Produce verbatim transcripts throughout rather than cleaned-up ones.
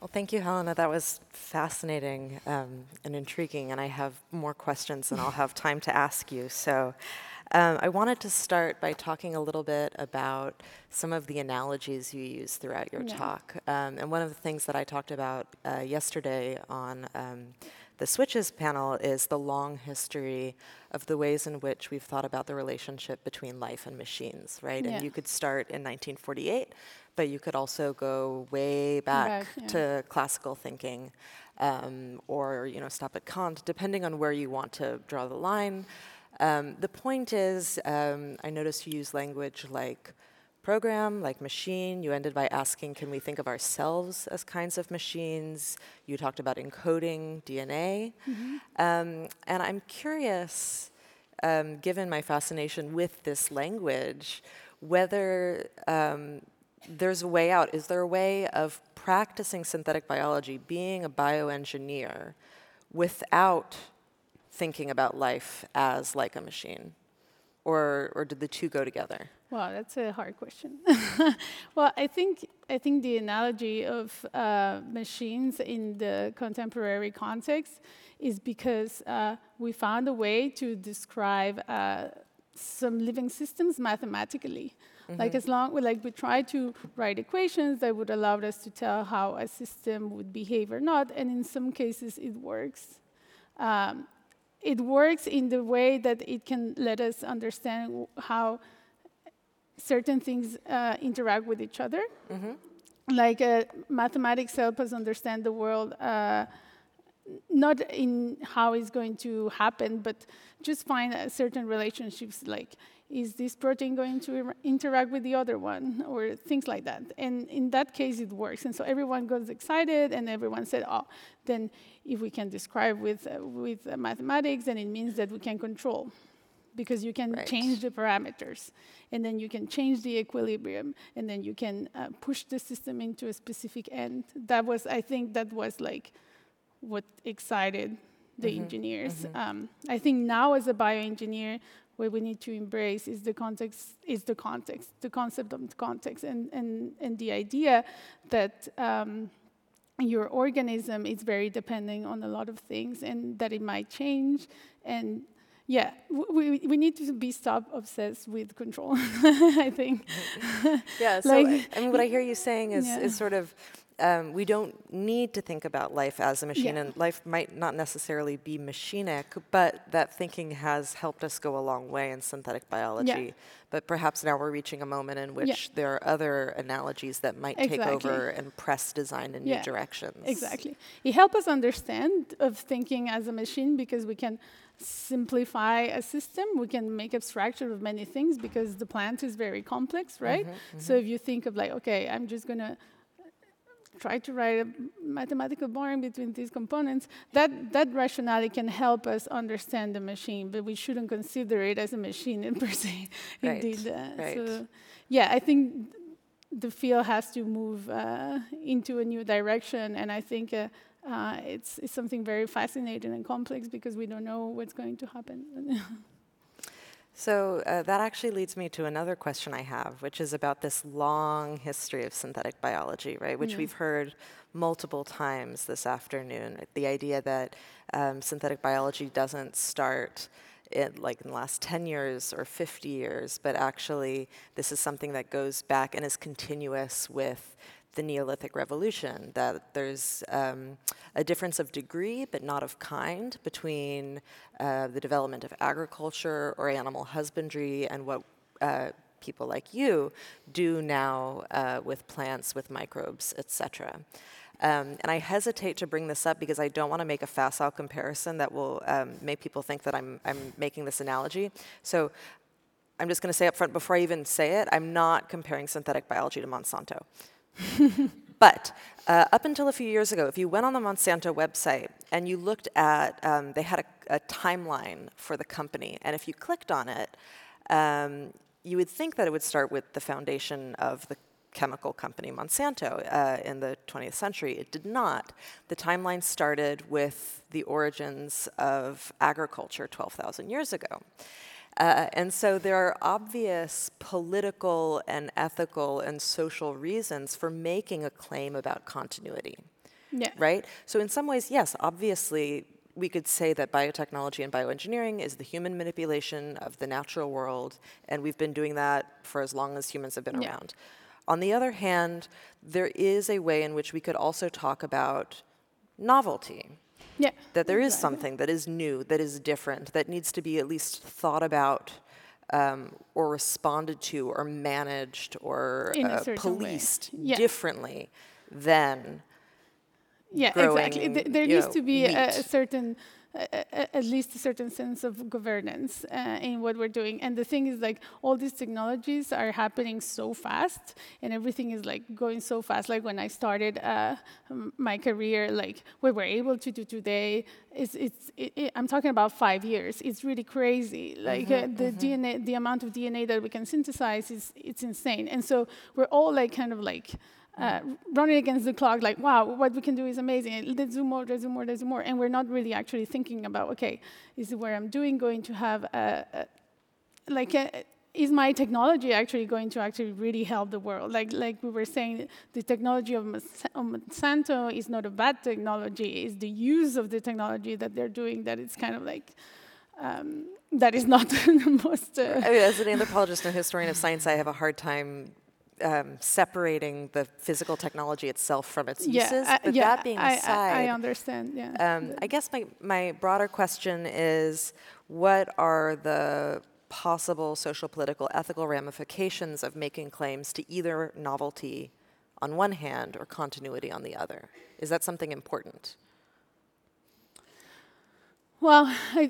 Well, thank you, Helena. That was fascinating um, and intriguing, and I have more questions than I'll have time to ask you. So um, I wanted to start by talking a little bit about some of the analogies you use throughout your Yeah. talk. Um, and one of the things that I talked about uh, yesterday on um, the Switches panel is the long history of the ways in which we've thought about the relationship between life and machines, right? Yeah. And you could start in nineteen forty-eight, but you could also go way back, Back, yeah. to classical thinking, um, or you know, stop at Kant, depending on where you want to draw the line. Um, the point is, um, I noticed you use language like program, like machine. You ended by asking, can we think of ourselves as kinds of machines? You talked about encoding D N A. Mm-hmm. Um, and I'm curious, um, given my fascination with this language, whether um, there's a way out. Is there a way of practicing synthetic biology, being a bioengineer, without thinking about life as like a machine? Or, or did the two go together? Wow, that's a hard question. Well, I think I think the analogy of uh, machines in the contemporary context is because uh, we found a way to describe uh, some living systems mathematically. Mm-hmm. Like as long like we try to write equations that would allow us to tell how a system would behave or not, and in some cases it works. Um, it works in the way that it can let us understand how certain things uh, interact with each other. Mm-hmm. Like uh, mathematics help us understand the world, uh, not in how it's going to happen, but just find uh, certain relationships, like is this protein going to ir- interact with the other one, or things like that. And in that case, it works. And so everyone goes excited, and everyone said, oh, then if we can describe with, uh, with uh, mathematics, then it means that we can control, because you can Right. change the parameters, and then you can change the equilibrium, and then you can uh, push the system into a specific end. That was, I think that was like what excited the Mm-hmm. engineers. Mm-hmm. Um, I think now as a bioengineer, what we need to embrace is the context, is the context, the concept of the context, and, and, and the idea that um, your organism is very dependent on a lot of things, and that it might change. And yeah, we, we need to be stop obsessed with control, I think. Yeah, so Like, I, I mean, what I hear you saying is, yeah. is sort of, um, we don't need to think about life as a machine, Yeah. and life might not necessarily be machinic, but that thinking has helped us go a long way in synthetic biology. Yeah. But perhaps now we're reaching a moment in which Yeah. there are other analogies that might take Exactly. over and press design in Yeah, new directions. Exactly. It helps us understand of thinking as a machine, because we can simplify a system. We can make abstraction of many things, because the plant is very complex, right? Mm-hmm, mm-hmm. So if you think of like, okay, I'm just going to try to write a mathematical bonding between these components, that, that rationale can help us understand the machine, but we shouldn't consider it as a machine in per se. Right, Indeed. Uh, right. So, yeah, I think the field has to move uh, into a new direction, and I think uh, uh, it's, it's something very fascinating and complex, because we don't know what's going to happen. So uh, that actually leads me to another question I have, which is about this long history of synthetic biology, right? Which Yeah. we've heard multiple times this afternoon. The idea that um, synthetic biology doesn't start in, like in the last ten years or fifty years, but actually this is something that goes back and is continuous with the Neolithic Revolution, that there's um, a difference of degree but not of kind between uh, the development of agriculture or animal husbandry and what uh, people like you do now uh, with plants, with microbes, et cetera. Um, and I hesitate to bring this up because I don't want to make a facile comparison that will um, make people think that I'm, I'm making this analogy. So I'm just going to say up front, before I even say it, I'm not comparing synthetic biology to Monsanto. But uh, up until a few years ago, if you went on the Monsanto website and you looked at, um, they had a, a timeline for the company, and if you clicked on it, um, you would think that it would start with the foundation of the chemical company Monsanto uh, in the twentieth century. It did not. The timeline started with the origins of agriculture twelve thousand years ago. Uh, and so there are obvious political and ethical and social reasons for making a claim about continuity. Yeah. right? So in some ways, yes, obviously, we could say that biotechnology and bioengineering is the human manipulation of the natural world, and we've been doing that for as long as humans have been Yeah. around. On the other hand, there is a way in which we could also talk about novelty. Yeah. That there is Exactly. something that is new, that is different, that needs to be at least thought about um, or responded to or managed or In a uh, certain way. policed Yeah. differently than Yeah, growing, exactly. Th- There you needs know, to be a, wheat. a certain, uh, a- at least a certain sense of governance uh, in what we're doing. And the thing is, like, all these technologies are happening so fast, and everything is like going so fast. Like when I started uh, m- my career, like what we're able to do today is, it's. It, it, I'm talking about five years. It's really crazy. Like uh, the D N A, the amount of D N A that we can synthesize is, it's insane. And so we're all like kind of like. Uh, running against the clock, like, wow, what we can do is amazing. Let's do more, let's do more, let's do more. And we're not really actually thinking about, okay, is what I'm doing going to have, a, a, like, a, is my technology actually going to actually really help the world? Like, like we were saying, the technology of Monsanto is not a bad technology. It's the use of the technology that they're doing that it's kind of like, um, that is not the most... Uh, I mean, as an anthropologist and historian of science, I have a hard time Um, separating the physical technology itself from its yeah, uses. uh, But yeah, that being I, aside, I, I understand. Yeah. um, I guess my, my broader question is, what are the possible social, political, ethical ramifications of making claims to either novelty on one hand or continuity on the other? Is that something important? Well, I,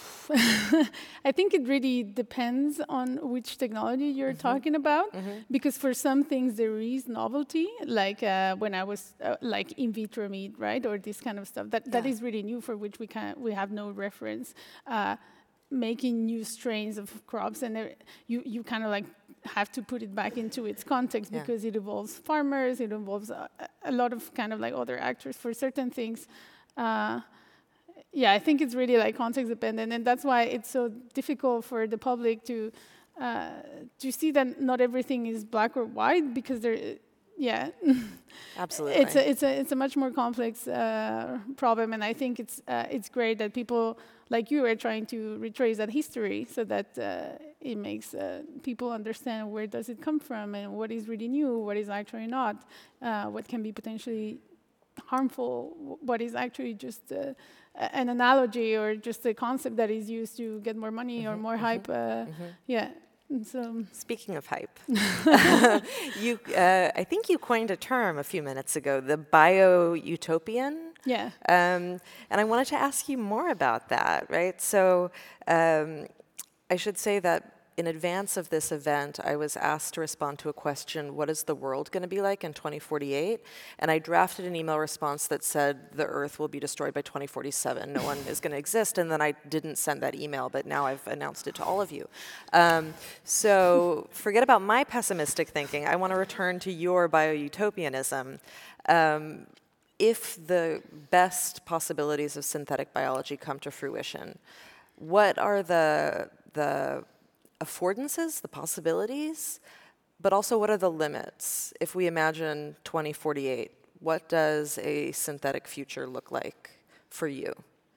I think it really depends on which technology you're mm-hmm. talking about, mm-hmm. because for some things there is novelty, like uh, when I was uh, like in vitro meat, right, or this kind of stuff. That yeah. that is really new, for which we can we have no reference. Uh, making new strains of crops, and you you kind of like have to put it back into its context, yeah. because it involves farmers, it involves a, a lot of kind of like other actors for certain things. Uh, Yeah, I think it's really like context dependent, and that's why it's so difficult for the public to uh, to see that not everything is black or white, because there, yeah, absolutely, it's a it's a it's a much more complex uh, problem, and I think it's uh, it's great that people like you are trying to retrace that history so that uh, it makes uh, people understand where does it come from and what is really new, what is actually not, uh, what can be potentially harmful, what is actually just uh, an analogy or just a concept that is used to get more money mm-hmm, or more mm-hmm, hype. Uh, mm-hmm. Yeah. And so speaking of hype, you, uh, I think you coined a term a few minutes ago, the bio-utopian. Yeah. Um, and I wanted to ask you more about that, right? So um, I should say that in advance of this event, I was asked to respond to a question, what is the world going to be like in twenty forty-eight? And I drafted an email response that said, the Earth will be destroyed by twenty forty-seven. No one is going to exist. And then I didn't send that email, but now I've announced it to all of you. Um, so forget about my pessimistic thinking. I want to return to your bio-utopianism. Um, if the best possibilities of synthetic biology come to fruition, what are the the affordances, the possibilities, but also what are the limits? If we imagine twenty forty-eight, what does a synthetic future look like for you?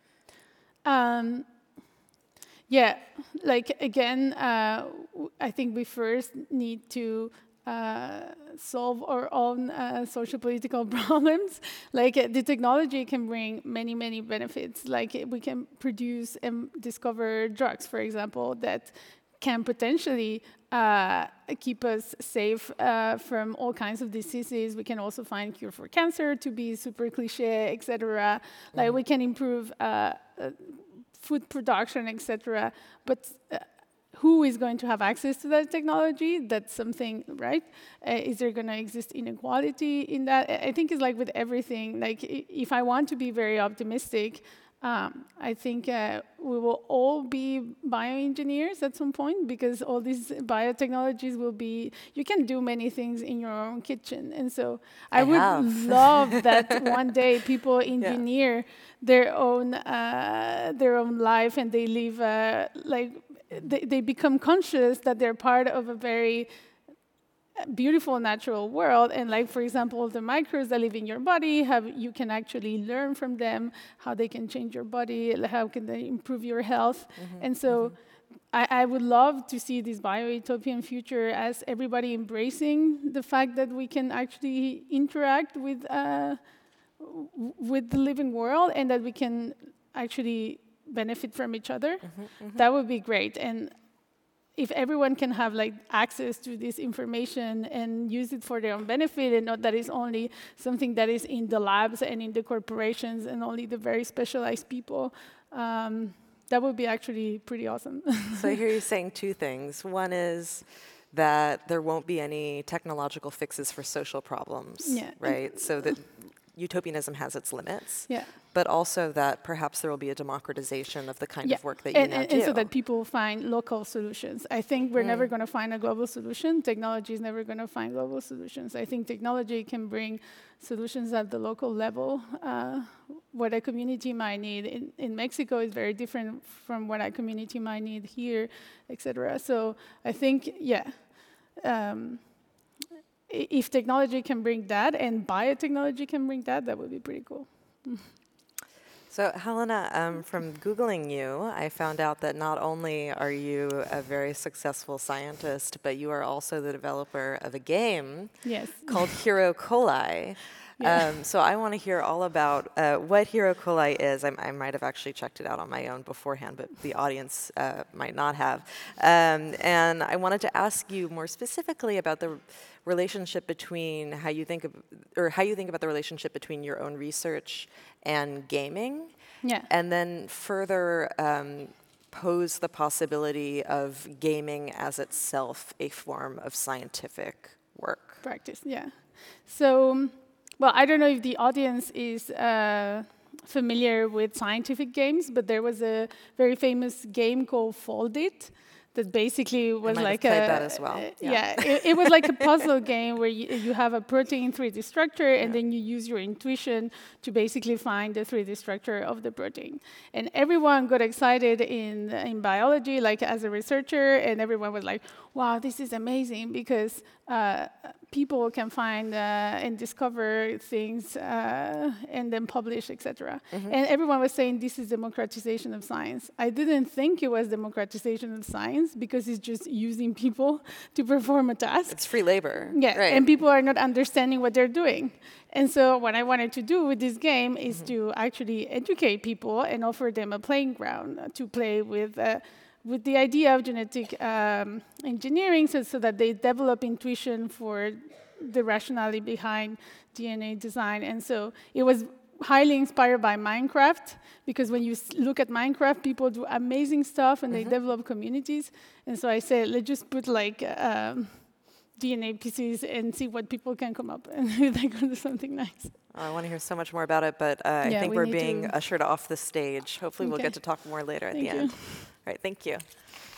Um, yeah, like again, uh, I think we first need to uh, solve our own uh, social political problems. Like uh, the technology can bring many, many benefits. Like uh, we can produce and discover drugs, for example, that can potentially uh, keep us safe uh, from all kinds of diseases. We can also find cure for cancer, to be super cliche, et cetera. Mm-hmm. Like we can improve uh, uh, food production, et cetera. But uh, who is going to have access to that technology? That's something, right? Uh, is there going to exist inequality in that? I think it's like with everything. Like if I want to be very optimistic, Um, I think uh, we will all be bioengineers at some point, because all these biotechnologies will be, you can do many things in your own kitchen. And so I, I would have. love that one day people engineer yeah. their own uh, their own life, and they live, uh, like, they, they become conscious that they're part of a very beautiful natural world, and like for example the microbes that live in your body have you can actually learn from them how they can change your body, how can they improve your health. Mm-hmm. And so mm-hmm. I, I would love to see this bio-utopian future as everybody embracing the fact that we can actually interact with uh, w- with the living world, and that we can actually benefit from each other. Mm-hmm. Mm-hmm. That would be great. And if everyone can have like access to this information and use it for their own benefit, and not that it's only something that is in the labs and in the corporations and only the very specialized people, um, that would be actually pretty awesome. So I hear you saying two things. One is that there won't be any technological fixes for social problems, yeah. right? So that utopianism has its limits. Yeah. But also that perhaps there will be a democratization of the kind yeah. of work that and, you now and, do. And so that people find local solutions. I think we're mm. never going to find a global solution. Technology is never going to find global solutions. I think technology can bring solutions at the local level. Uh, what a community might need in, in Mexico is very different from what a community might need here, et cetera. So I think, yeah, um, if technology can bring that and biotechnology can bring that, that would be pretty cool. So Helena, um, from Googling you, I found out that not only are you a very successful scientist, but you are also the developer of a game yes. called Hero Coli. Yeah. Um, so I want to hear all about uh, what Hero Coli is. I, I might have actually checked it out on my own beforehand, but the audience uh, might not have. Um, and I wanted to ask you more specifically about the relationship between how you think of, or how you think about the relationship between your own research and gaming. Yeah. And then further um, pose the possibility of gaming as itself a form of scientific work. Practice, yeah. So. Well, I don't know if the audience is uh, familiar with scientific games, but there was a very famous game called Fold It that basically was I might like have played a that as well. Uh, yeah, yeah it, it was like a puzzle game where you, you have a protein three D structure, and yeah. then you use your intuition to basically find the three D structure of the protein. And everyone got excited in in biology, like as a researcher, and everyone was like, "Wow, this is amazing!" Because uh, people can find uh, and discover things uh, and then publish, et cetera. Mm-hmm. And everyone was saying this is democratization of science. I didn't think it was democratization of science because it's just using people to perform a task. It's free labor. Yeah, right. And people are not understanding what they're doing. And so what I wanted to do with this game is mm-hmm. to actually educate people and offer them a playing ground to play with uh, with the idea of genetic um, engineering, so, so that they develop intuition for the rationality behind D N A design. And so it was highly inspired by Minecraft, because when you s- look at Minecraft, people do amazing stuff and mm-hmm. they develop communities. And so I said, let's just put like um, D N A pieces and see what people can come up and they can do something nice. Oh, I want to hear so much more about it, but uh, yeah, I think we we're being to ushered off the stage. Hopefully okay. we'll get to talk more later at Thank the you. end. All right, thank you.